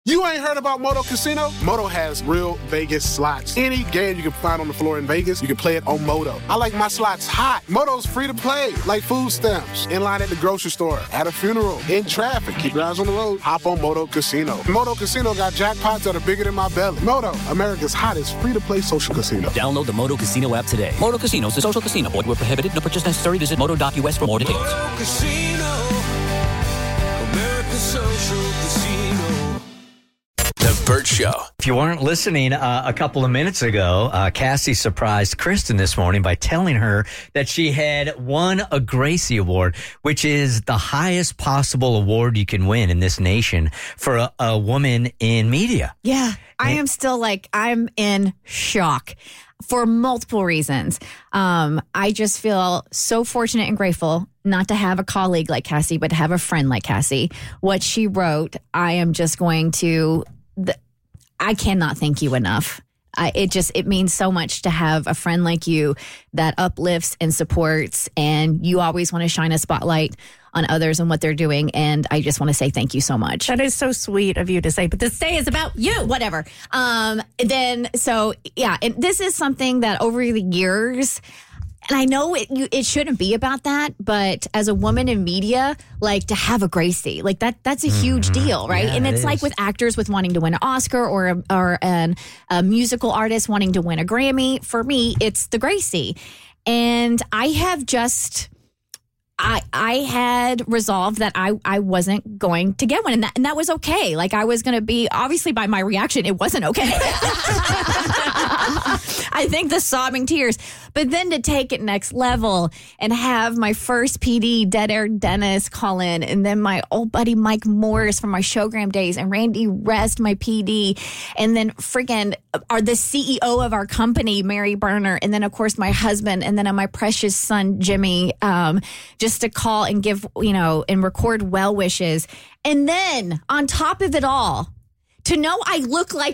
You ain't heard about Moto Casino? Moto has real Vegas slots. Any game you can find on the floor in Vegas, you can play it on Moto. I like my slots hot. Moto's free to play, like food stamps, in line at the grocery store, at a funeral, in traffic. Keep your eyes on the road. Hop on Moto Casino. Moto Casino got jackpots that are bigger than my belly. Moto, America's hottest free-to-play social casino. Download the Moto Casino app today. Moto Casino is a social casino. Void where prohibited. No purchase necessary. Visit moto.us for more details. Moto Casino, America's social casino. The Burt Show. If you weren't listening a couple of minutes ago, Cassie surprised Kristen this morning by telling her that she had won a Gracie Award, which is the highest possible award you can win in this nation for a woman in media. Yeah, I am still I'm in shock for multiple reasons. I just feel so fortunate and grateful not to have a colleague like Cassie, but to have a friend like Cassie. What she wrote, I am just going to... I cannot thank you enough. It means so much to have a friend like you that uplifts and supports, and you always want to shine a spotlight on others and what they're doing. And I just want to say thank you so much. That is so sweet of you to say, but this day is about you. Whatever. And this is something that over the years, and I know it shouldn't be about that, but as a woman in media, to have a Gracie, that's a huge deal, right? Yeah, and it's like with actors with wanting to win an Oscar or a musical artist wanting to win a Grammy. For me, it's the Gracie. And I have I had resolved that I wasn't going to get one, and that was okay. I was going to be, obviously by my reaction, it wasn't okay. I think the sobbing tears. But then to take it next level and have my first PD, Dead Air Dennis, call in, and then my old buddy Mike Morris from my Showgram days, and Randy Rest, my PD, and then freaking the CEO of our company, Mary Berner, and then of course my husband, and then my precious son Jimmy, just to call and give, and record well wishes. And then on top of it all, to know I look like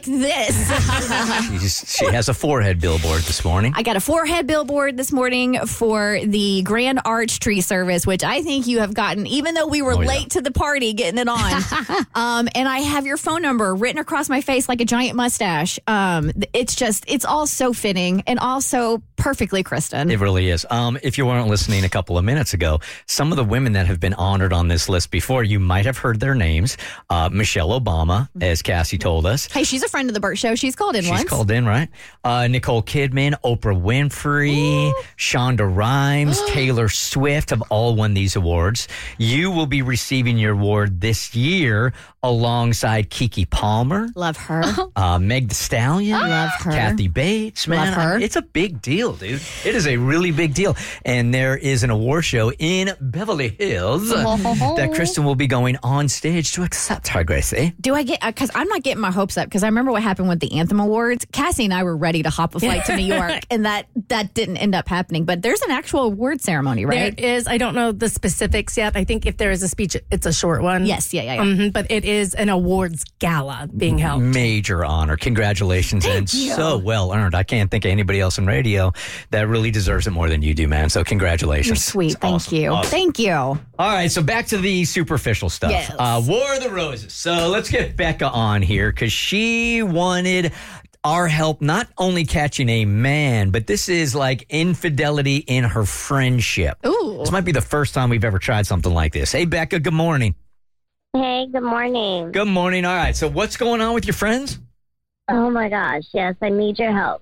this. She has a forehead billboard this morning. I got a forehead billboard this morning for the Grand Arch Tree Service, which I think you have gotten, even though we were late to the party getting it on. And I have your phone number written across my face like a giant mustache. It's all so fitting and also perfectly Kristen. It really is. If you weren't listening a couple of minutes ago, some of the women that have been honored on this list before, you might have heard their names. Michelle Obama, as Cassie told us. Hey, she's a friend of the Burt Show. She's called in once. She's called in, right? Nicole Kidman, Oprah Winfrey, Shonda Rhimes, Taylor Swift have all won these awards. You will be receiving your award this year alongside Keke Palmer. Love her. Meg Thee Stallion. Love her. Kathy Bates. Man, love her. It's a big deal, dude. It is a really big deal. And there is an award show in Beverly Hills that Kristen will be going on stage to accept her, Gracie. Do I get, because I'm not getting my hopes up, because I remember what happened with the Anthem Awards. Cassie and I were ready to hop a flight to New York, and that didn't end up happening. But there's an actual award ceremony, right? There is. I don't know the specifics yet. I think if there is a speech, it's a short one. Yes, yeah. But it is an awards gala being held. Major honor. Congratulations. Thank you. So well earned. I can't think of anybody else in radio that really deserves it more than you do, man. So congratulations. You're sweet. It's Thank awesome. you. Awesome. Thank you. All right, so back to the superficial stuff. Yes. War of the Roses. So let's get Becca on here because she wanted our help not only catching a man, but this is like infidelity in her friendship. Ooh. This might be the first time we've ever tried something like this. Hey, Becca, good morning. Hey, good morning. Good morning. All right, so what's going on with your friends? Oh my gosh, yes, I need your help.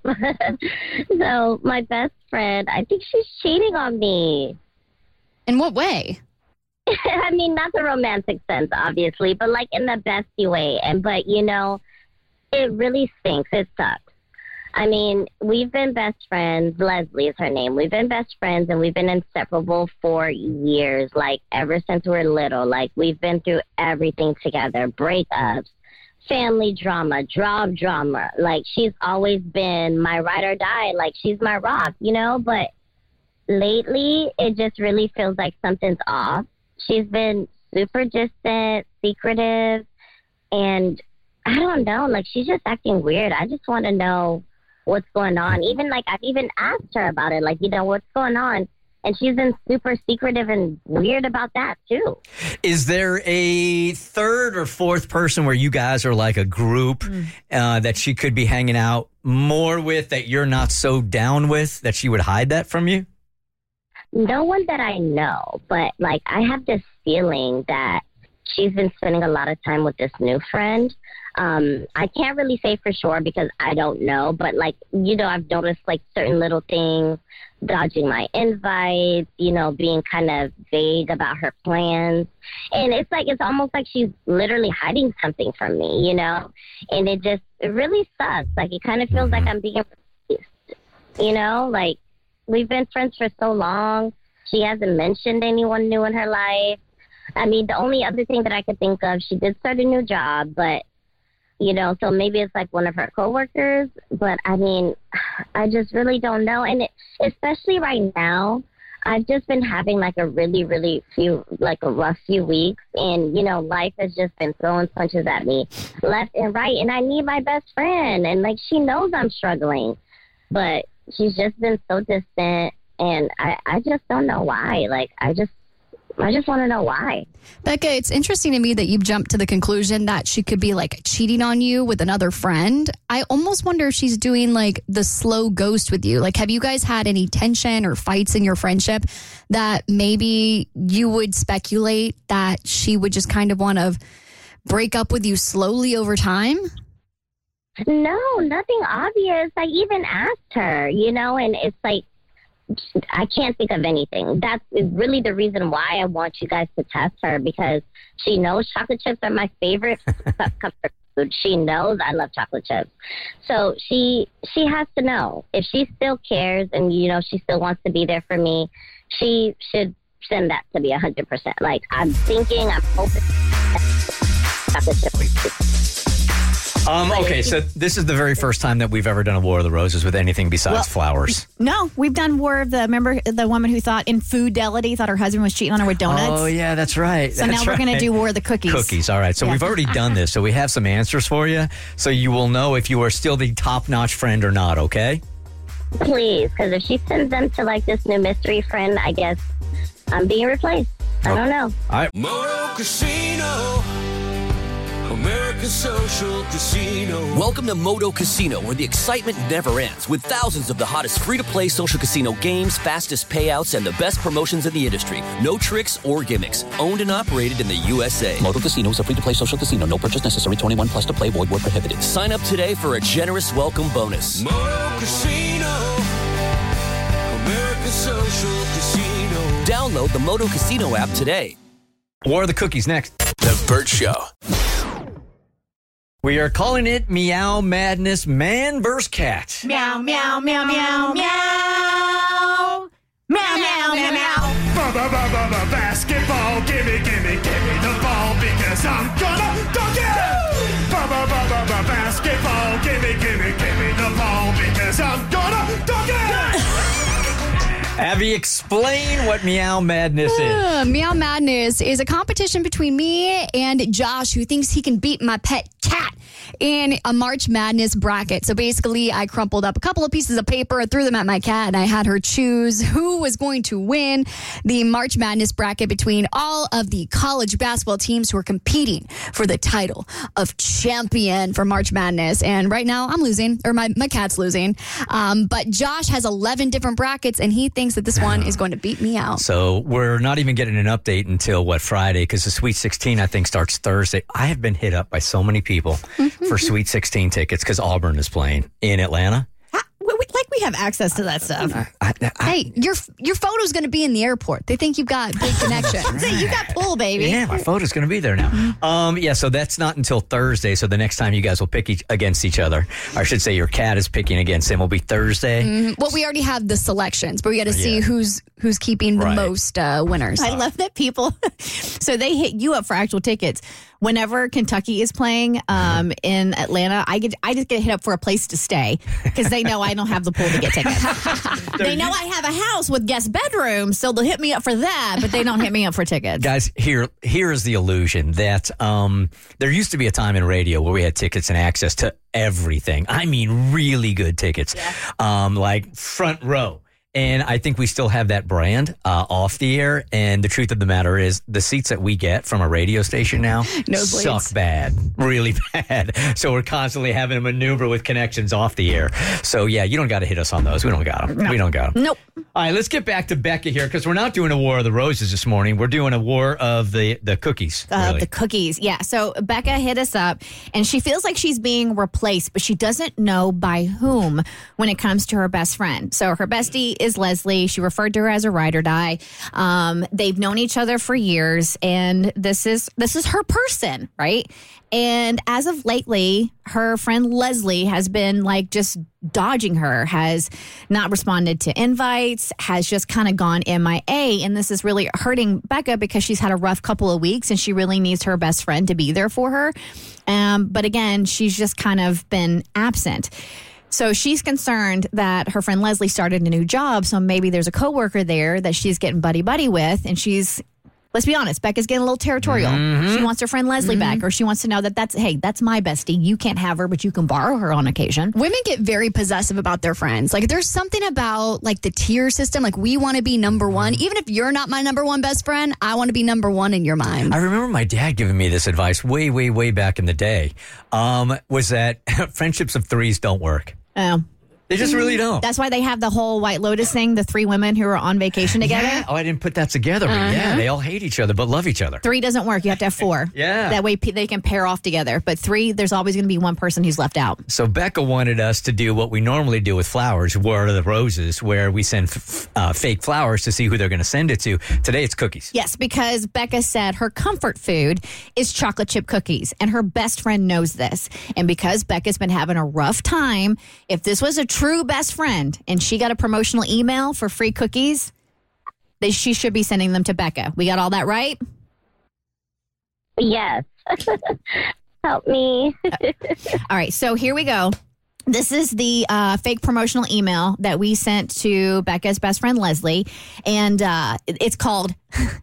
So my best friend, I think she's cheating on me. In what way? I mean, not the romantic sense, obviously, but like in the bestie way. But it really stinks. It sucks. I mean, we've been best friends. Leslie is her name. We've been best friends, and we've been inseparable for years, like ever since we were little. Like we've been through everything together, breakups, family drama, job drama. Like she's always been my ride or die. Like she's my rock, But lately, it just really feels like something's off. She's been super distant, secretive, and I don't know. Like she's just acting weird. I just want to know what's going on. Even I've even asked her about it. Like, what's going on? And she's been super secretive and weird about that, too. Is there a third or fourth person where you guys are like a group that she could be hanging out more with that you're not so down with, that she would hide that from you? No one that I know, but, like, I have this feeling that she's been spending a lot of time with this new friend. I can't really say for sure because I don't know, but, like, you know, I've noticed, like, certain little things, dodging my invites, you know, being kind of vague about her plans. And it's like, it's almost like she's literally hiding something from me, you know? And it really sucks. Like, it kind of feels like I'm being replaced, you know? Like, we've been friends for so long. She hasn't mentioned anyone new in her life. I mean, the only other thing that I could think of, she did start a new job, but, you know, so maybe it's like one of her coworkers. But, I mean, I just really don't know. And especially right now, I've just been having like a really a rough few weeks. And, you know, life has just been throwing punches at me left and right. And I need my best friend. And, like, she knows I'm struggling. But she's just been so distant. And I just don't know why. Like, I just want to know why. Becca, it's interesting to me that you've jumped to the conclusion that she could be like cheating on you with another friend. I almost wonder if she's doing like the slow ghost with you. Like, have you guys had any tension or fights in your friendship that maybe you would speculate that she would just kind of want to break up with you slowly over time? No, nothing obvious. I even asked her, you know, and it's like, I can't think of anything. That's really the reason why I want you guys to test her, because she knows chocolate chips are my favorite comfort food. She knows I love chocolate chips. So she has to know. If she still cares and, you know, she still wants to be there for me, she should send that to me 100%. Like, I'm hoping chocolate chips. Okay, so this is the very first time that we've ever done a War of the Roses with anything besides flowers. No, we've done War of remember the woman who thought Infidelity thought her husband was cheating on her with donuts? Oh, yeah, that's right. So now we're going to do War of the Cookies. Cookies, all right. So we've already done this, so we have some answers for you, so you will know if you are still the top-notch friend or not, okay? Please, because if she sends them to, like, this new mystery friend, I guess I'm being replaced. I don't know. All right. Moto Casino, America's Social Casino. Welcome to Moto Casino, where the excitement never ends, with thousands of the hottest free-to-play social casino games, fastest payouts, and the best promotions in the industry. No tricks or gimmicks. Owned and operated in the USA. Moto Casino is a free-to-play social casino. No purchase necessary. 21 plus to play. Void where prohibited. Sign up today for a generous welcome bonus. Moto Casino, America's Social Casino. Download the Moto Casino app today. War of the Cookies next. The Burt Show. We are calling it Meow Madness Man vs. Cat. Meow, meow, meow, meow, meow. Meow, meow, meow, meow. Basketball, gimme the ball because I'm gonna dunk it! Basketball, gimme the ball because I'm gonna dunk it! Abby, explain what Meow Madness is. Meow Madness is a competition between me and Josh, who thinks he can beat my pet cat in a March Madness bracket. So basically, I crumpled up a couple of pieces of paper and threw them at my cat, and I had her choose who was going to win the March Madness bracket between all of the college basketball teams who are competing for the title of champion for March Madness. And right now, I'm losing, or my cat's losing. But Josh has 11 different brackets, and he thinks that this one is going to beat me out. So we're not even getting an update until, Friday? Because the Sweet 16, I think, starts Thursday. I have been hit up by so many people for Sweet 16 tickets because Auburn is playing in Atlanta. We have access to that stuff. Hey, your photo's going to be in the airport. They think you've got big connections. You got pull, baby. Yeah, my photo's going to be there now. So that's not until Thursday. So the next time you guys will pick against each other, or I should say your cat is picking against him, will be Thursday. Well, we already have the selections, but we got to see who's keeping the most winners. I love that people, so they hit you up for actual tickets. Whenever Kentucky is playing in Atlanta, I just get hit up for a place to stay because they know I don't have the pool to get tickets. They know I have a house with guest bedrooms, so they'll hit me up for that, but they don't hit me up for tickets. Guys, here is the illusion that there used to be a time in radio where we had tickets and access to everything. I mean, really good tickets, like front row. And I think we still have that brand off the air. And the truth of the matter is the seats that we get from a radio station now suck bad, really bad. So we're constantly having to maneuver with connections off the air. So yeah, you don't got to hit us on those. We don't got them. No. We don't got them. Nope. All right, let's get back to Becca here because we're not doing a War of the Roses this morning. We're doing a War of the cookies. Really. The cookies, yeah. So Becca hit us up, and she feels like she's being replaced, but she doesn't know by whom when it comes to her best friend. So her bestie is Leslie. She referred to her as a ride or die. They've known each other for years, and this is her person, right? And as of lately, her friend Leslie has been like just dodging her, has not responded to invites, has just kind of gone MIA. And this is really hurting Becca because she's had a rough couple of weeks and she really needs her best friend to be there for her. But again, she's just kind of been absent. So she's concerned that her friend Leslie started a new job. So maybe there's a coworker there that she's getting buddy-buddy with. And let's be honest, Becca's getting a little territorial. She wants her friend Leslie back, or she wants to know that's my bestie. You can't have her, but you can borrow her on occasion. Women get very possessive about their friends. Like, there's something about, like, the tier system. Like, we want to be number one. Even if you're not my number one best friend, I want to be number one in your mind. I remember my dad giving me this advice way, way, way back in the day, was that friendships of threes don't work. Oh. They just really don't. That's why they have the whole White Lotus thing, the 3 women who are on vacation together. Yeah. Oh, I didn't put that together. But yeah, they all hate each other but love each other. 3 doesn't work. You have to have 4. Yeah. That way they can pair off together. But 3, there's always going to be one person who's left out. So Becca wanted us to do what we normally do with flowers, War of the Roses, where we send fake flowers to see who they're going to send it to. Today it's cookies. Yes, because Becca said her comfort food is chocolate chip cookies, and her best friend knows this. And because Becca's been having a rough time, if this was a true best friend and she got a promotional email for free cookies, she should be sending them to Becca. We got all that right? Yes. Help me. All right, so here we go. This is the fake promotional email that we sent to Becca's best friend, Leslie. And it's called...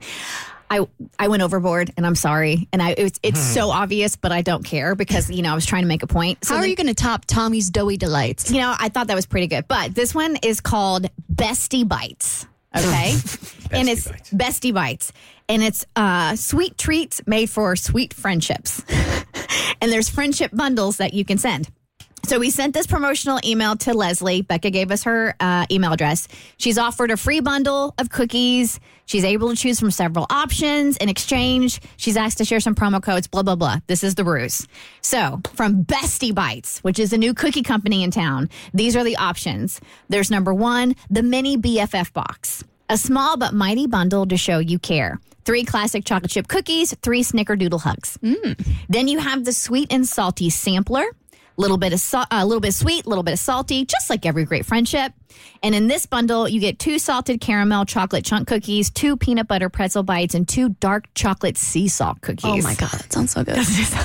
I went overboard, and I'm sorry. And it's so obvious, but I don't care because, I was trying to make a point. So How are you going to top Tommy's Doughy Delights? I thought that was pretty good. But this one is called Bestie Bites, okay? And it's Bestie Bites. And it's sweet treats made for sweet friendships. And there's friendship bundles that you can send. So we sent this promotional email to Leslie. Becca gave us her email address. She's offered a free bundle of cookies. She's able to choose from several options. In exchange, she's asked to share some promo codes, blah, blah, blah. This is the ruse. So from Bestie Bites, which is a new cookie company in town, these are the options. There's number 1, the mini BFF box. A small but mighty bundle to show you care. 3 classic chocolate chip cookies, 3 snickerdoodle hugs. Then you have the sweet and salty sampler. A little bit sweet, a little bit of salty, just like every great friendship. And in this bundle, you get 2 salted caramel chocolate chunk cookies, 2 peanut butter pretzel bites, and 2 dark chocolate sea salt cookies. Oh my God, that sounds so good.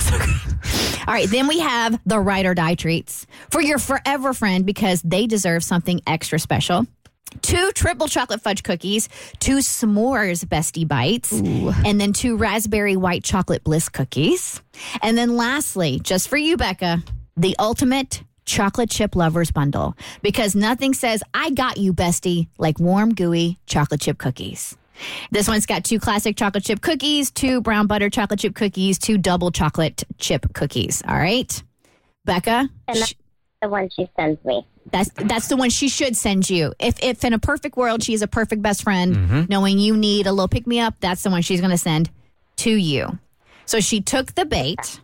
All right, then we have the ride or die treats for your forever friend because they deserve something extra special. 2 triple chocolate fudge cookies, 2 s'mores bestie bites, and then 2 raspberry white chocolate bliss cookies. And then lastly, just for you, Becca, the ultimate chocolate chip lovers bundle, because nothing says, I got you, bestie, like warm, gooey chocolate chip cookies. This one's got 2 classic chocolate chip cookies, 2 brown butter chocolate chip cookies, 2 double chocolate chip cookies. All right, Becca? And that's the one she sends me. That's the one she should send you. If in a perfect world, she's a perfect best friend, knowing you need a little pick-me-up, that's the one she's going to send to you. So she took the bait,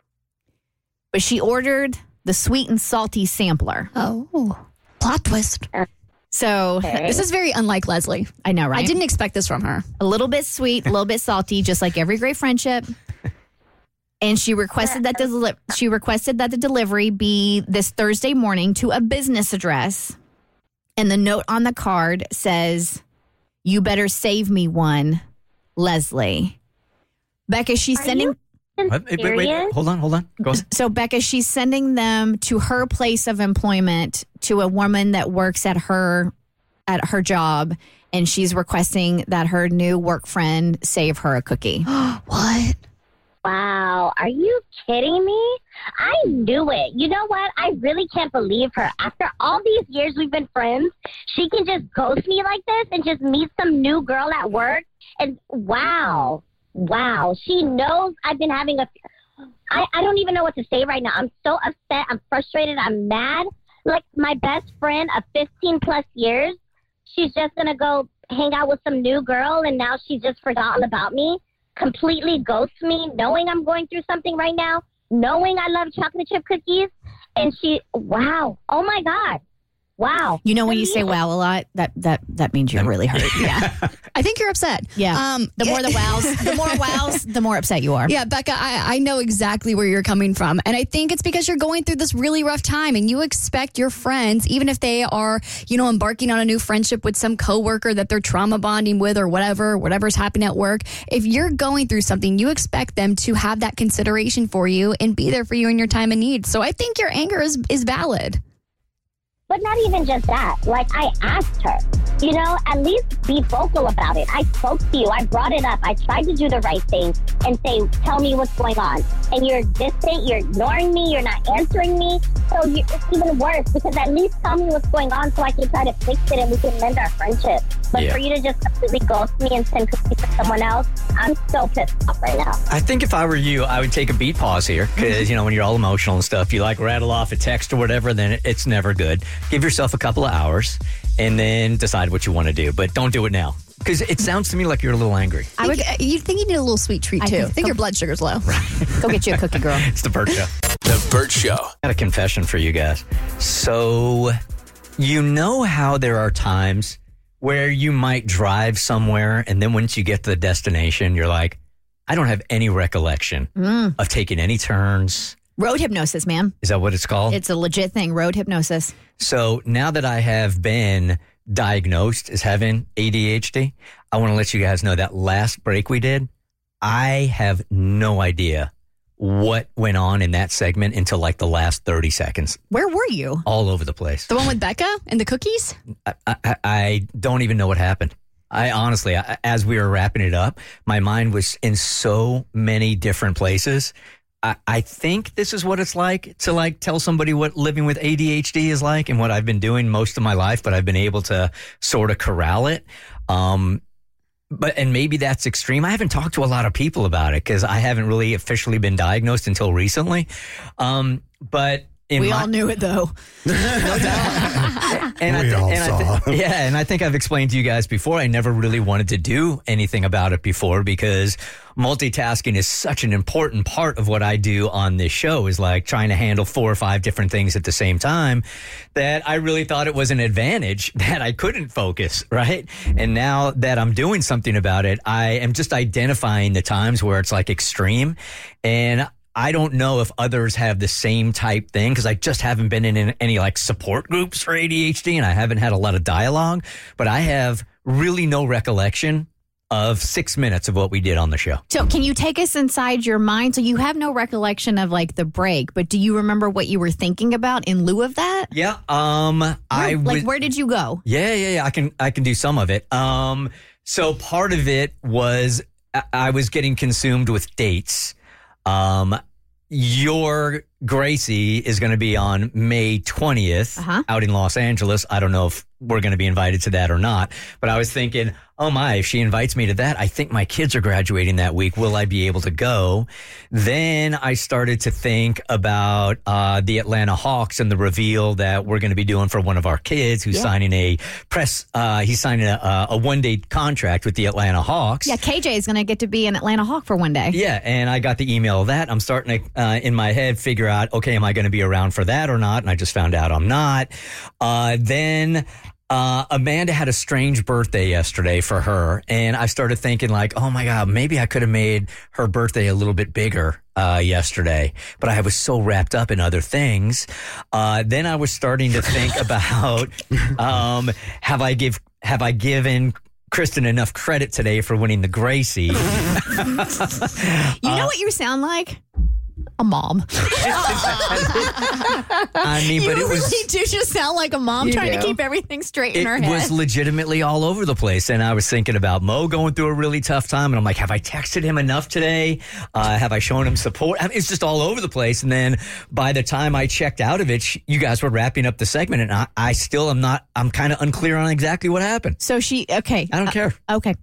but she ordered the sweet and salty sampler. Oh, plot twist. So this is very unlike Leslie. I know, right? I didn't expect this from her. A little bit sweet, a little bit salty, just like every great friendship. And she requested that the delivery be this Thursday morning to a business address. And the note on the card says, "You better save me one, Leslie." Becca, she's sending... Wait, hold on. Go on. So, Becca, she's sending them to her place of employment to a woman that works at her job, and she's requesting that her new work friend save her a cookie. What? Wow. Are you kidding me? I knew it. You know what? I really can't believe her. After all these years we've been friends, she can just ghost me like this and just meet some new girl at work. And wow. She knows I've been having I don't even know what to say right now. I'm so upset. I'm frustrated. I'm mad. Like my best friend of 15 plus years, she's just going to go hang out with some new girl and now she's just forgotten about me. Completely ghosts me, knowing I'm going through something right now, knowing I love chocolate chip cookies, and wow, oh my God, wow. You know when you say wow a lot, that means you're really hurt. Yeah. I think you're upset. Yeah. The more wows, the more upset you are. Yeah, Becca, I know exactly where you're coming from. And I think it's because you're going through this really rough time and you expect your friends, even if they are, embarking on a new friendship with some coworker that they're trauma bonding with or whatever's happening at work. If you're going through something, you expect them to have that consideration for you and be there for you in your time of need. So I think your anger is valid. But not even just that. Like, I asked her, at least be vocal about it. I spoke to you. I brought it up. I tried to do the right thing and say, tell me what's going on. And you're distant. You're ignoring me. You're not answering me. So it's even worse because at least tell me what's going on so I can try to fix it and we can mend our friendship. But for you to just completely ghost me and send cookies to someone else, I'm so pissed off right now. I think if I were you, I would take a beat pause here because, when you're all emotional and stuff, you rattle off a text or whatever, then it's never good. Give yourself a couple of hours and then decide what you want to do. But don't do it now because it sounds to me like you're a little angry. You think you need a little sweet treat, too. I think your blood sugar's low. Go get you a cookie, girl. It's the Bert Show. The Bert Show. I got a confession for you guys. So, how there are times where you might drive somewhere and then once you get to the destination, you're like, I don't have any recollection of taking any turns. Road hypnosis, man. Is that what it's called? It's a legit thing, road hypnosis. So now that I have been diagnosed as having ADHD, I want to let you guys know that last break we did, I have no idea what went on in that segment until like the last 30 seconds. Where were you? All over the place. The one with Becca and the cookies? I don't even know what happened. I honestly, as we were wrapping it up, my mind was in so many different places. I think this is what it's like to tell somebody what living with ADHD is like and what I've been doing most of my life, but I've been able to sort of corral it. And maybe that's extreme. I haven't talked to a lot of people about it because I haven't really officially been diagnosed until recently. But we all knew it though. No doubt. And I think I've explained to you guys before, I never really wanted to do anything about it before because multitasking is such an important part of what I do on this show is like trying to handle 4 or 5 different things at the same time that I really thought it was an advantage that I couldn't focus, right? And now that I'm doing something about it, I am just identifying the times where it's like extreme. And I don't know if others have the same type thing because I just haven't been in any support groups for ADHD and I haven't had a lot of dialogue, but I have really no recollection of 6 minutes of what we did on the show. So can you take us inside your mind? So you have no recollection of the break, but do you remember what you were thinking about in lieu of that? Yeah. Where did you go? Yeah. I can do some of it. So part of it was I was getting consumed with dates. Your Gracie is going to be on May 20th out in Los Angeles. I don't know if we're going to be invited to that or not, but I was thinking, oh my, if she invites me to that, I think my kids are graduating that week. Will I be able to go? Then I started to think about the Atlanta Hawks and the reveal that we're going to be doing for one of our kids who's signing a one-day contract with the Atlanta Hawks. Yeah, KJ is going to get to be an Atlanta Hawk for one day. Yeah, and I got the email of that. I'm starting to, in my head, figure out, okay, am I going to be around for that or not? And I just found out I'm not. Then Amanda had a strange birthday yesterday for her, and I started thinking oh my God, maybe I could have made her birthday a little bit bigger yesterday, but I was so wrapped up in other things. Then I was starting to think about have I given Kristen enough credit today for winning the Gracie? You know what you sound like? A mom. I mean, but You it was. really do just sound like a mom trying to keep everything straight in her head. It was legitimately all over the place. And I was thinking about Mo going through a really tough time. And I'm like, have I texted him enough today? Have I shown him support? I mean, it's just all over the place. And then by the time I checked out of it, you guys were wrapping up the segment. And I still am not, I'm kind of unclear on exactly what happened. So okay. I don't care. Okay.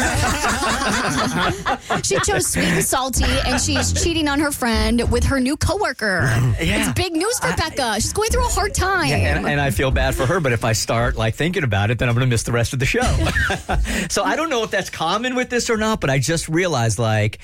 She chose sweet and salty, and she's cheating on her friend with her new coworker. Yeah. It's big news for Becca. She's going through a hard time. And I feel bad for her, but if I start thinking about it, then I'm going to miss the rest of the show. So I don't know if that's common with this or not, but I just realized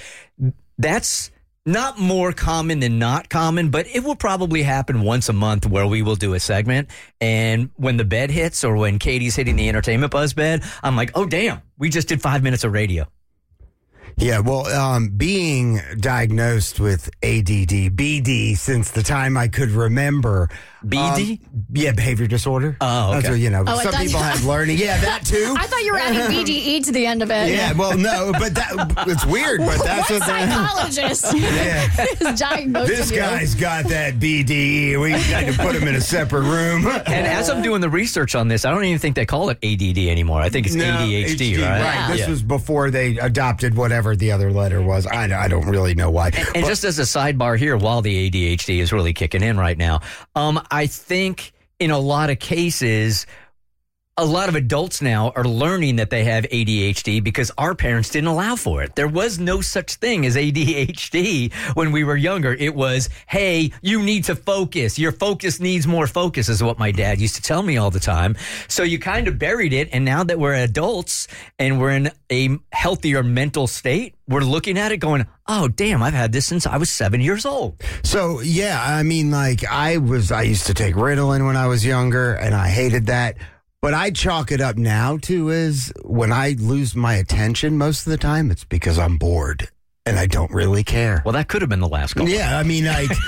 that's not more common than not common, but it will probably happen once a month where we will do a segment. And when the bed hits or when Katie's hitting the entertainment buzz bed, I'm like, oh, damn, we just did 5 minutes of radio. Yeah, well, being diagnosed with ADD, BD, since the time I could remember. BD? Yeah, behavior disorder. Oh, okay. That's what, some people have learning. Yeah, that too. I thought you were adding BDE to the end of it. Yeah, well, no, but it's weird, but that's what psychologist is diagnosed. This guy's got that BDE. We got to put him in a separate room. And as I'm doing the research on this, I don't even think they call it ADD anymore. I think it's ADHD, right? Right. This was before they adopted whatever the other letter was. I don't really know why. And just as a sidebar here, while the ADHD is really kicking in right now, I think in a lot of cases, a lot of adults now are learning that they have ADHD because our parents didn't allow for it. There was no such thing as ADHD when we were younger. It was, hey, you need to focus. Your focus needs more focus is what my dad used to tell me all the time. So you kind of buried it. And now that we're adults and we're in a healthier mental state, we're looking at it going, oh, damn, I've had this since I was 7 years old. So, yeah, I mean, I used to take Ritalin when I was younger and I hated that. But I chalk it up now to is when I lose my attention most of the time, it's because I'm bored and I don't really care. Well, that could have been the last call. Yeah, I mean,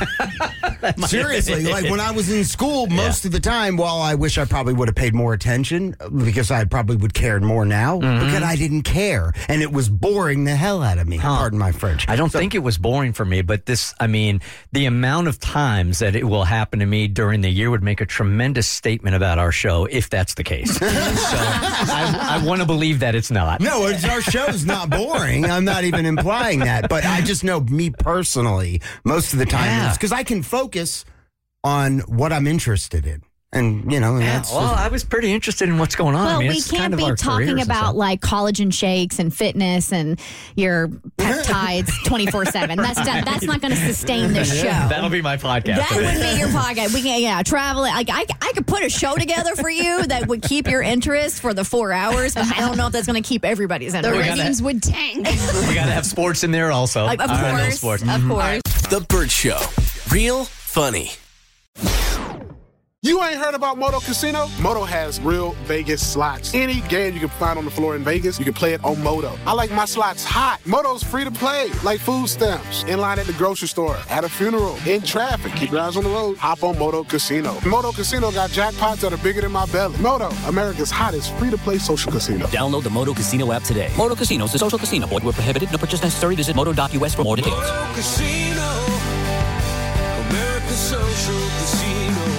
seriously, when I was in school, most of the time, while I wish I probably would have paid more attention because I probably would care more now, because I didn't care. And it was boring the hell out of me. Pardon my French. I don't think it was boring for me, but the amount of times that it will happen to me during the year would make a tremendous statement about our show, if that's the case. So I want to believe that it's not. No, our show's not boring. I'm not even implying that. But I just know me personally, most of the time, it's because I can focus on what I'm interested in. And, that's... Well, I was pretty interested in what's going on. Well, I mean, we can't be talking about collagen shakes and fitness and your peptides 24/7. That's not going to sustain this show. That'll be my podcast. That would be your podcast. We can travel. I could put a show together for you that would keep your interest for the 4 hours, but I don't know if that's going to keep everybody's interest. The ratings would tank. We got to have sports in there also. Of course. Of course. The Bert Show. Real funny. You ain't heard about Moto Casino? Moto has real Vegas slots. Any game you can find on the floor in Vegas, you can play it on Moto. I like my slots hot. Moto's free to play, like food stamps. In line at the grocery store, at a funeral, in traffic. Keep your eyes on the road. Hop on Moto Casino. Moto Casino got jackpots that are bigger than my belly. Moto, America's hottest free-to-play social casino. Download the Moto Casino app today. Moto Casino is a social casino. Void where prohibited. No purchase necessary. Visit moto.us for more details. Moto Casino, America's social casino.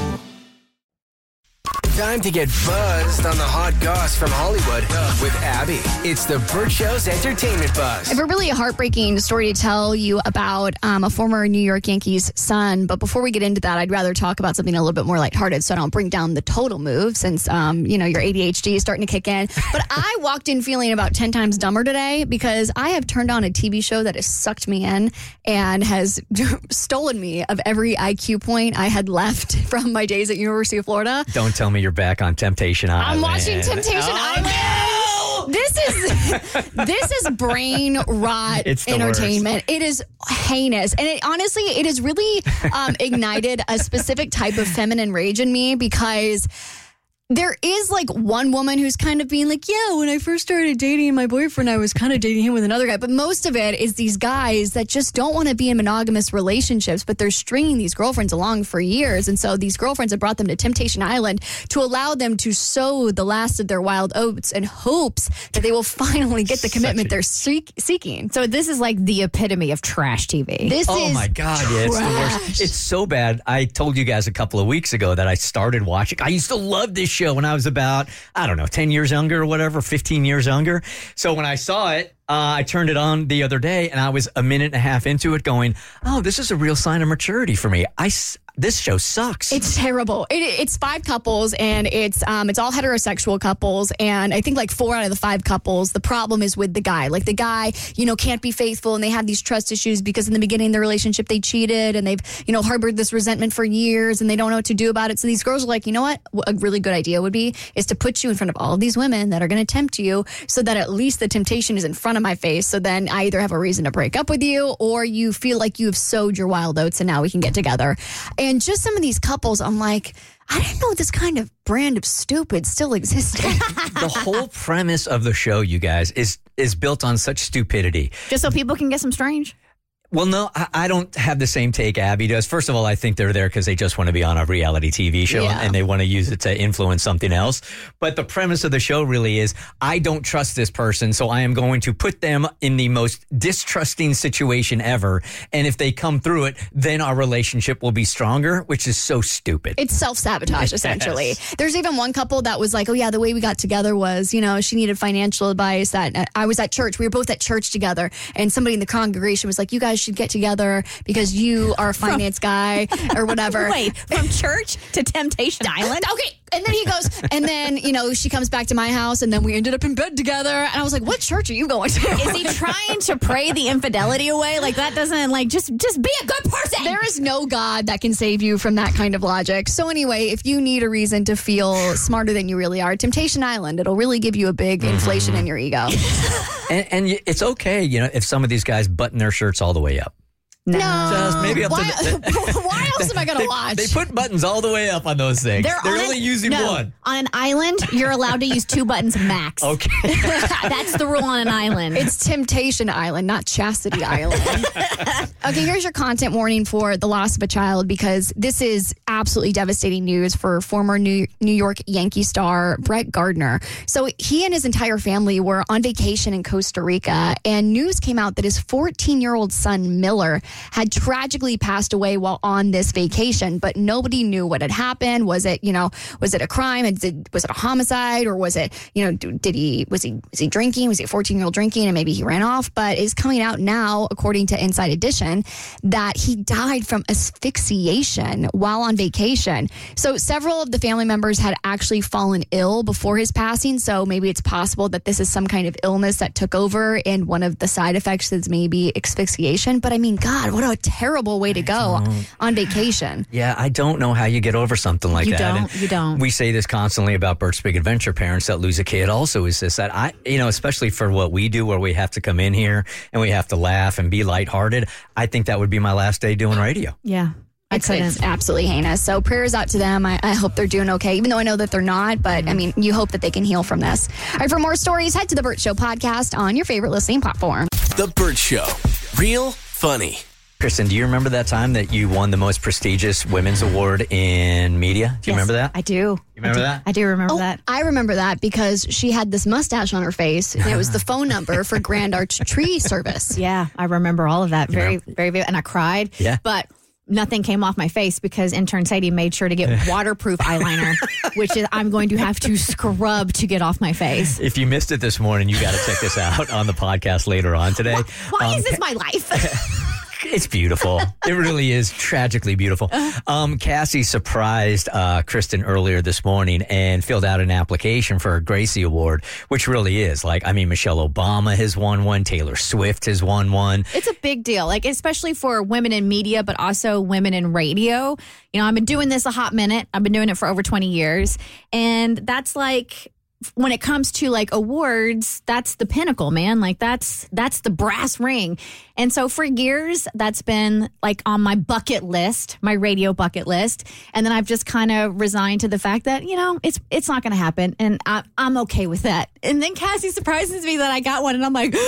Time to get buzzed on the hot goss from Hollywood with Abby. It's the Bert Show's Entertainment Buzz. I have a really heartbreaking story to tell you about a former New York Yankees son. But before we get into that, I'd rather talk about something a little bit more lighthearted so I don't bring down the total mood since, your ADHD is starting to kick in. But I walked in feeling about 10 times dumber today because I have turned on a TV show that has sucked me in and has stolen me of every IQ point I had left from my days at University of Florida. Don't tell me you're back on Temptation Island. I'm watching Temptation Island. No! This is brain rot entertainment. It is heinous. And it has really ignited a specific type of feminine rage in me because There is like one woman who's kind of being like, yeah, when I first started dating my boyfriend, I was kind of dating him with another guy. But most of it is these guys that just don't want to be in monogamous relationships, but they're stringing these girlfriends along for years. And so these girlfriends have brought them to Temptation Island to allow them to sow the last of their wild oats in hopes that they will finally get the commitment they're seeking. So this is like the epitome of trash TV. Oh my God, yeah, it's the worst. It's so bad. I told you guys a couple of weeks ago that I started watching. I used to love this show when I was about, 10 years younger or whatever, 15 years younger. So when I saw it, I turned it on the other day and I was a minute and a half into it going, oh, this is a real sign of maturity for me. This show sucks. It's terrible. It's 5 couples, and it's all heterosexual couples. And I think like 4 out of the 5 couples, the problem is with the guy. Like the guy, can't be faithful, and they had these trust issues because in the beginning of the relationship they cheated, and they've harbored this resentment for years, and they don't know what to do about it. So these girls are like, you know what? A really good idea would be is to put you in front of all of these women that are going to tempt you, so that at least the temptation is in front of my face. So then I either have a reason to break up with you, or you feel like you've sowed your wild oats, and now we can get together. And just some of these couples, I'm like, I didn't know this kind of brand of stupid still existed. The whole premise of the show, you guys, is built on such stupidity. Just so people can get some strange? Well, no, I don't have the same take Abby does. First of all, I think they're there because they just want to be on a reality TV show and they want to use it to influence something else. But the premise of the show really is, I don't trust this person, so I am going to put them in the most distrusting situation ever. And if they come through it, then our relationship will be stronger, which is so stupid. It's self-sabotage, essentially. There's even one couple that was like, oh, yeah, the way we got together was, she needed financial advice. That I was at church. We were both at church together. And somebody in the congregation was like, you guys should get together because you are a finance guy or whatever. Wait, from church to Temptation Island? Okay. And then he goes, and then, she comes back to my house, and then we ended up in bed together. And I was like, what church are you going to? Is he trying to pray the infidelity away? Like, that doesn't, just be a good person. There is no God that can save you from that kind of logic. So anyway, if you need a reason to feel smarter than you really are, Temptation Island, it'll really give you a big inflation in your ego. And it's okay, if some of these guys button their shirts all the way up. No. Just maybe up why else am I going to watch? They put buttons all the way up on those things. They're only using one. On an island, you're allowed to use 2 buttons max. Okay. That's the rule on an island. It's Temptation Island, not Chastity Island. Okay, here's your content warning for the loss of a child, because this is absolutely devastating news for former New York Yankee star Brett Gardner. So he and his entire family were on vacation in Costa Rica, and news came out that his 14-year-old son, Miller, had tragically passed away while on this vacation, but nobody knew what had happened. Was it a crime? Was it a homicide? Or was it, was he drinking? Was he a 14-year-old drinking and maybe he ran off? But it's coming out now, according to Inside Edition, that he died from asphyxiation while on vacation. So several of the family members had actually fallen ill before his passing. So maybe it's possible that this is some kind of illness that took over, and one of the side effects is maybe asphyxiation. But I mean, God, what a terrible way to go on vacation. Yeah, I don't know how you get over something like that. You don't. We say this constantly about Bert's Big Adventure parents that lose a kid also is this, that especially for what we do, where we have to come in here and we have to laugh and be lighthearted. I think that would be my last day doing radio. Yeah. It's absolutely heinous. So prayers out to them. I hope they're doing okay, even though I know that they're not. But I mean, you hope that they can heal from this. All right, for more stories, head to the Bert Show podcast on your favorite listening platform. The Bert Show. Real funny. Kristen, do you remember that time that you won the most prestigious women's award in media? Do you remember that? I do. You remember that? I do remember that. I remember that because she had this mustache on her face, and it was the phone number for Grand Arch Tree Service. Yeah, I remember all of that. Very, very, and I cried. Yeah. But nothing came off my face because intern Sadie made sure to get waterproof eyeliner, which is I'm going to have to scrub to get off my face. If you missed it this morning, you got to check this out on the podcast later on today. Why is this my life? It's beautiful. It really is tragically beautiful. Cassie surprised Kristen earlier this morning and filled out an application for a Gracie Award, which really is Michelle Obama has won one. Taylor Swift has won one. It's a big deal, especially for women in media, but also women in radio. I've been doing this a hot minute. I've been doing it for over 20 years. And that's when it comes to like awards, that's the pinnacle, man. Like that's the brass ring. And so for years, that's been like on my bucket list, my radio bucket list. And then I've just kind of resigned to the fact that, it's not going to happen. And I'm okay with that. And then Cassie surprises me that I got one. And I'm like,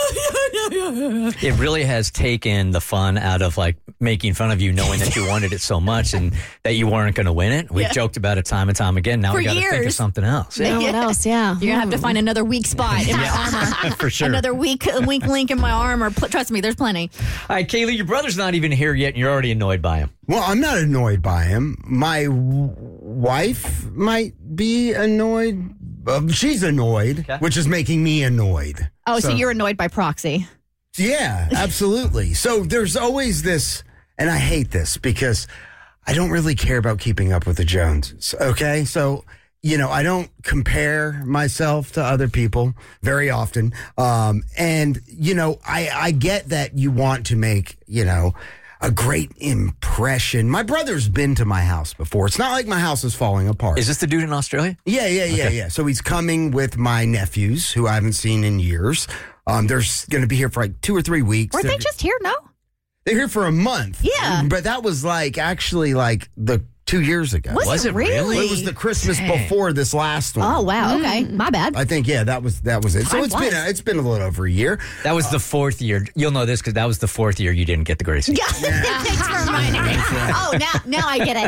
it really has taken the fun out of like making fun of you, knowing that you wanted it so much and that you weren't going to win it. We've joked about it time and time again. Now we got to think of something else. Yeah. What else? Yeah. You're going to have to find another weak spot in my armor. For sure. Another weak link in my armor. Trust me, there's plenty. All right, Kaylee, your brother's not even here yet, and you're already annoyed by him. Well, I'm not annoyed by him. My wife might be annoyed. She's annoyed, which is making me annoyed. Oh, so you're annoyed by proxy. Yeah, absolutely. So there's always this, and I hate this because I don't really care about keeping up with the Joneses. Okay, so I don't compare myself to other people very often. And I get that you want to make, a great impression. My brother's been to my house before. It's not like my house is falling apart. Is this the dude in Australia? Yeah. So he's coming with my nephews, who I haven't seen in years. They're going to be here for like 2 or 3 weeks. Weren't they just here? No. They're here for a month. Yeah. But that was actually the 2 years ago. Was it really? It was the Christmas before this last one. Oh, wow. Okay. My bad. I think, that was it. So it's been a little over a year. That was the 4th year. You'll know this because that was the 4th year you didn't get the Gracie. Yeah. Thanks for reminding me. Oh, now I get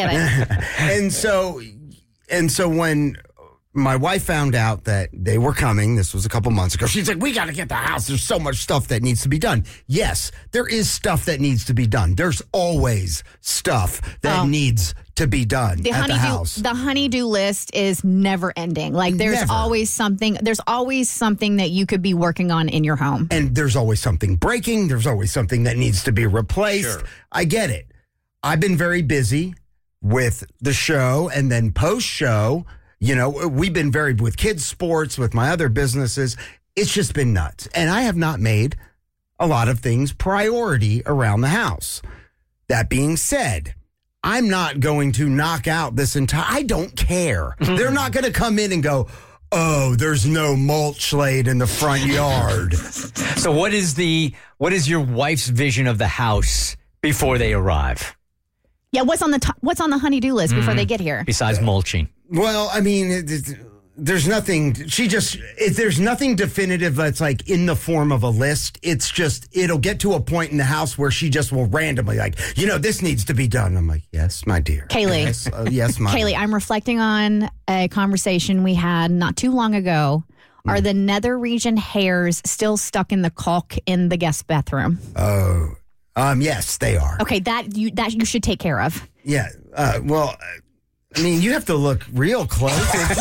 it. And so when my wife found out that they were coming, this was a couple months ago, she's like, we got to get the house. There's so much stuff that needs to be done. Yes, there is stuff that needs to be done. There's always stuff that needs to be done at the house. The honey-do list is never ending. Like there's always something that you could be working on in your home. And there's always something breaking. There's always something that needs to be replaced. Sure. I get it. I've been very busy with the show and then post-show. We've been very with kids sports, with my other businesses. It's just been nuts. And I have not made a lot of things priority around the house. That being said, I'm not going to knock out this I don't care. They're not going to come in and go, oh, there's no mulch laid in the front yard. So what is your wife's vision of the house before they arrive? Yeah, what's on the honey-do list before they get here? Besides mulching. Well, I mean, there's nothing. There's nothing definitive that's like in the form of a list. It's just it'll get to a point in the house where she just will randomly this needs to be done. I'm like, yes, my dear. Kaylee. Yes, my Kaylee, I'm reflecting on a conversation we had not too long ago. Are the nether region hairs still stuck in the caulk in the guest bathroom? Oh, yes, they are. Okay, that you should take care of. Yeah. I mean, you have to look real close. It's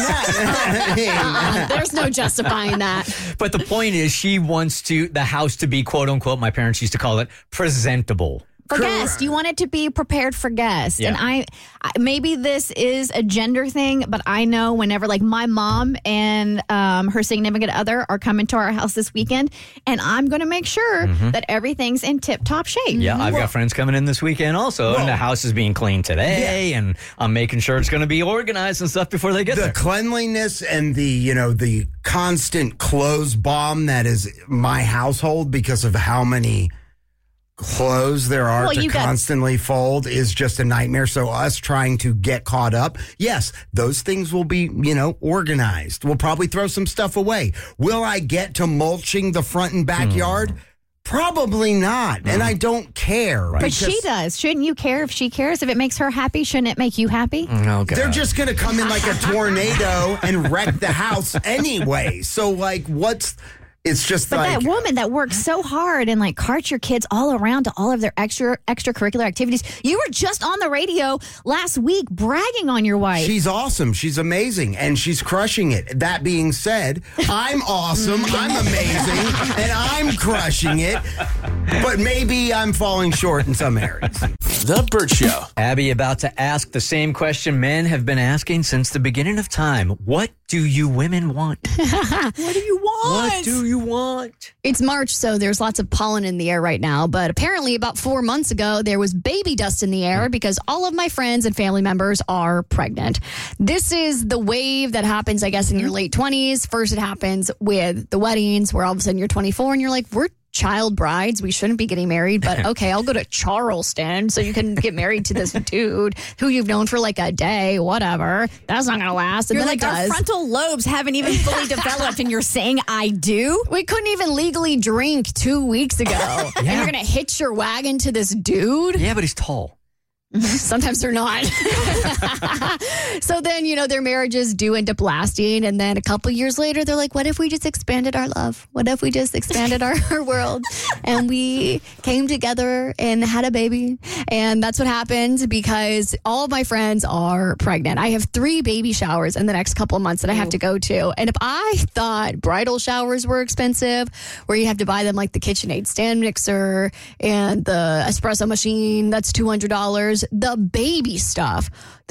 not. There's no justifying that. But the point is, she wants the house to be, quote unquote, my parents used to call it, presentable. For guests. You want it to be prepared for guests. Yeah. And I maybe this is a gender thing, but I know whenever my mom and her significant other are coming to our house this weekend, and I'm going to make sure that everything's in tip-top shape. Yeah, I've got friends coming in this weekend also, and the house is being cleaned today, and I'm making sure it's going to be organized and stuff before they get there. The cleanliness and the constant clothes bomb that is my household because of how many clothes there are to constantly fold is just a nightmare. So us trying to get caught up, yes, those things will be, organized. We'll probably throw some stuff away. Will I get to mulching the front and backyard? Probably not. And I don't care. But she does. Shouldn't you care if she cares? If it makes her happy, shouldn't it make you happy? Oh, God. They're just going to come in like a tornado and wreck the house anyway. So it's just that woman that works so hard and carts your kids all around to all of their extracurricular activities. You were just on the radio last week bragging on your wife. She's awesome. She's amazing. And she's crushing it. That being said, I'm awesome. I'm amazing. And I'm crushing it. But maybe I'm falling short in some areas. The Burt Show. Abby about to ask the same question men have been asking since the beginning of time. What do you women want? What do you want? What do you you want. It's March, so there's lots of pollen in the air right now. But apparently, about 4 months ago, there was baby dust in the air because all of my friends and family members are pregnant. This is the wave that happens, I guess, in your late 20s. First, it happens with the weddings, where all of a sudden you're 24 and you're like, we're child brides. We shouldn't be getting married, but okay, I'll go to Charleston so you can get married to this dude who you've known for like a day, whatever. That's not going to last. And You're then like, it our does. frontal lobes haven't even fully developed, and you're saying I do? We couldn't even legally drink 2 weeks ago. And you're going to hitch your wagon to this dude? Yeah, but he's tall. Sometimes they're not. So then, their marriages do end up lasting. And then a couple years later, they're like, what if we just expanded our love? What if we just expanded our world? And we came together and had a baby. And that's what happened because all of my friends are pregnant. I have 3 baby showers in the next couple of months that I have to go to. And if I thought bridal showers were expensive, where you have to buy them like the KitchenAid stand mixer and the espresso machine, that's $200. The baby stuff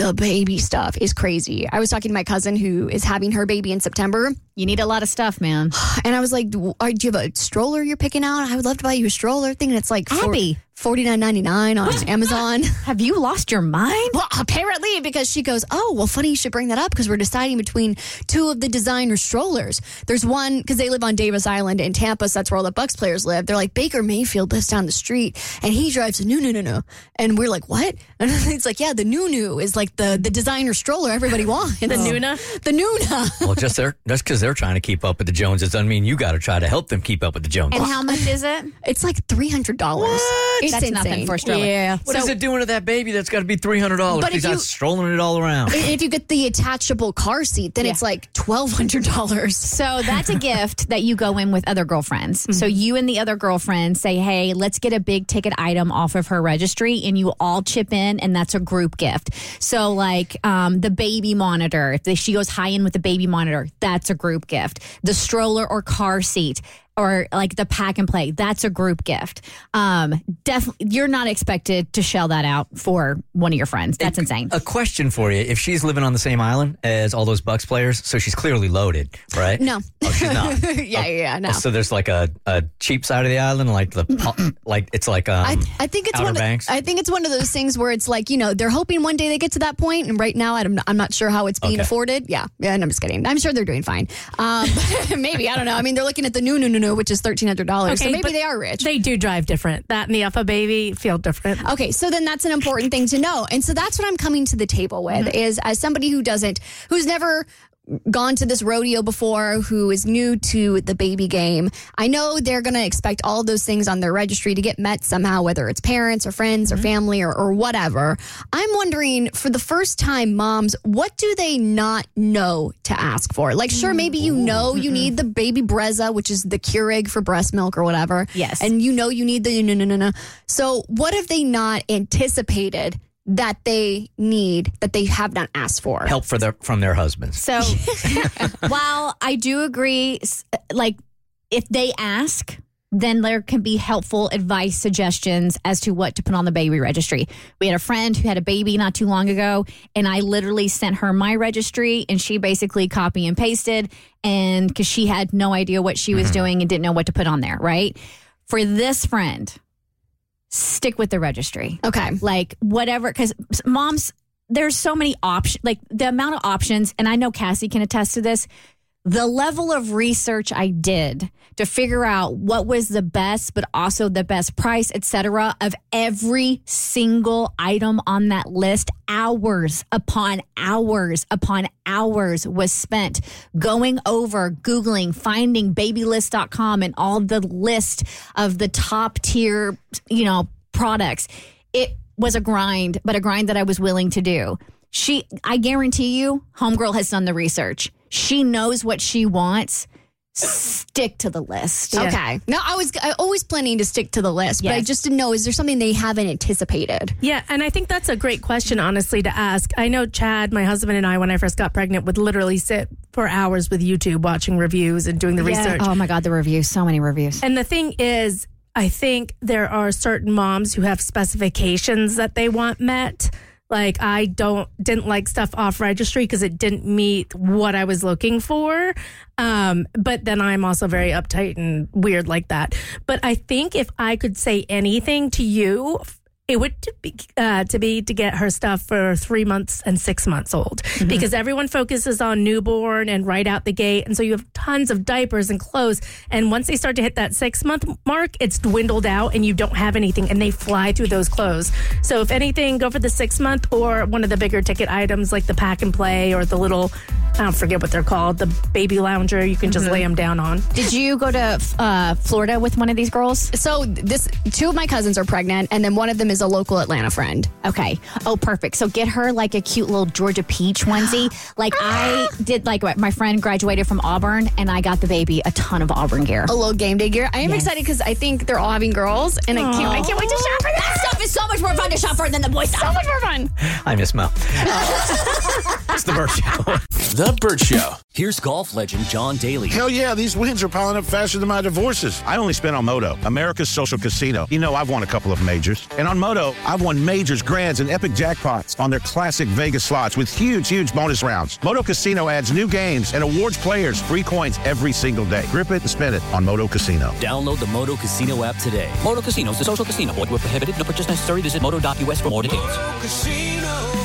is crazy. I was talking to my cousin who is having her baby in September. You need a lot of stuff, man. And I was like, do you have a stroller you're picking out? I would love to buy you a stroller. Thinking it's like $49.99 on Amazon. Have you lost your mind? Well, apparently, because she goes, oh, well, funny you should bring that up because we're deciding between 2 of the designer strollers. There's one, because they live on Davis Island in Tampa, so that's where all the Bucks players live. They're like, Baker Mayfield lives down the street, and he drives a no. And we're like, what? And it's like, yeah, the Nunu is like the designer stroller everybody wants. The Nuna? The Nuna. Well, just because they're trying to keep up with the Joneses doesn't mean you got to try to help them keep up with the Joneses. And how much is it? It's like $300. What? It's That's insane. nothing for a stroller. Yeah. What is it doing to that baby that's got to be $300? But He's if not you- strolling it all around. If you get the attachable car seat, then it's like $1,200. So that's a gift that you go in with other girlfriends. So you and the other girlfriends say, hey, let's get a big ticket item off of her registry, and you all chip in, and that's a group gift. So like the baby monitor, if she goes high in with the baby monitor, that's a group gift. The stroller or car seat, or like the pack and play, that's a group gift. Definitely, you're not expected to shell that out for one of your friends. That's insane. A question for you. If she's living on the same island as all those Bucks players, so she's clearly loaded, right? No. Oh, she's not. Yeah, no. So there's like a cheap side of the island, like it's like I think it's Outer one. Banks? I think it's one of those things where it's like they're hoping one day they get to that point, and right now I'm not sure how it's being afforded. Yeah, and I'm just kidding. I'm sure they're doing fine. Maybe I don't know. I mean, they're looking at the no, which is $1,300. So maybe but they are rich. They do drive different. That and the Alpha Baby feel different. Okay, so then that's an important thing to know. And so that's what I'm coming to the table with is as somebody who's never gone to this rodeo before, who is new to the baby game. I know they're going to expect all those things on their registry to get met somehow, whether it's parents or friends or family or whatever. I'm wondering, for the first time moms, what do they not know to ask for? Like, sure, maybe you need the baby Brezza, which is the Keurig for breast milk or whatever. Yes. And you need the no. So what have they not anticipated that they need, that they have not asked for? Help from their husbands. So while I do agree, like if they ask, then there can be helpful advice, suggestions as to what to put on the baby registry. We had a friend who had a baby not too long ago, and I literally sent her my registry, and she basically copy and pasted, and because she had no idea what she was doing and didn't know what to put on there, right? For this friend, stick with the registry. Okay. Like whatever, because moms, there's so many options, like the amount of options, and I know Cassie can attest to this. The level of research I did to figure out what was the best, but also the best price, etc., of every single item on that list, hours upon hours upon hours was spent going over, Googling, finding babylist.com and all the list of the top tier, products. It was a grind, but a grind that I was willing to do. I guarantee you, homegirl has done the research. She knows what she wants. Stick to the list. Yeah. Okay. Now, I always planning to stick to the list, but I just didn't know, is there something they haven't anticipated? Yeah, and I think that's a great question, honestly, to ask. I know Chad, my husband, and I, when I first got pregnant, would literally sit for hours with YouTube watching reviews and doing the research. Oh, my God, the reviews. So many reviews. And the thing is, I think there are certain moms who have specifications that they want met. Like I didn't like stuff off registry because it didn't meet what I was looking for. But then I'm also very uptight and weird like that. But I think if I could say anything to you, it would be to get her stuff for 3 months and 6 months old, because everyone focuses on newborn and right out the gate. And so you have tons of diapers and clothes. And once they start to hit that 6 month mark, it's dwindled out and you don't have anything and they fly through those clothes. So if anything, go for the 6 month or one of the bigger ticket items like the pack and play or the little, I don't forget what they're called, the baby lounger you can just lay them down on. Did you go to Florida with one of these girls? So two of my cousins are pregnant, and then one of them is a local Atlanta friend. Okay. Oh, perfect. So get her like a cute little Georgia peach onesie. Like I did, like my friend graduated from Auburn, and I got the baby a ton of Auburn gear. A little game day gear. I am excited because I think they're all having girls, and I can't wait to shop for that. That stuff is so much more fun to shop for than the boy stuff. So much more fun. I miss Mo. It's the Burt Show. The Burt Show. Here's golf legend John Daly. Hell yeah, these wins are piling up faster than my divorces. I only spent on Moto, America's social casino. You know, I've won a couple of majors. And on Moto, I've won majors, grands, and epic jackpots on their classic Vegas slots with huge bonus rounds. Moto Casino adds new games and awards players free coins every single day. Grip it and spin it on Moto Casino. Download the Moto Casino app today. Moto Casino is a social casino. Void where prohibited. No purchase necessary. Visit moto.us for more details. Moto Casino.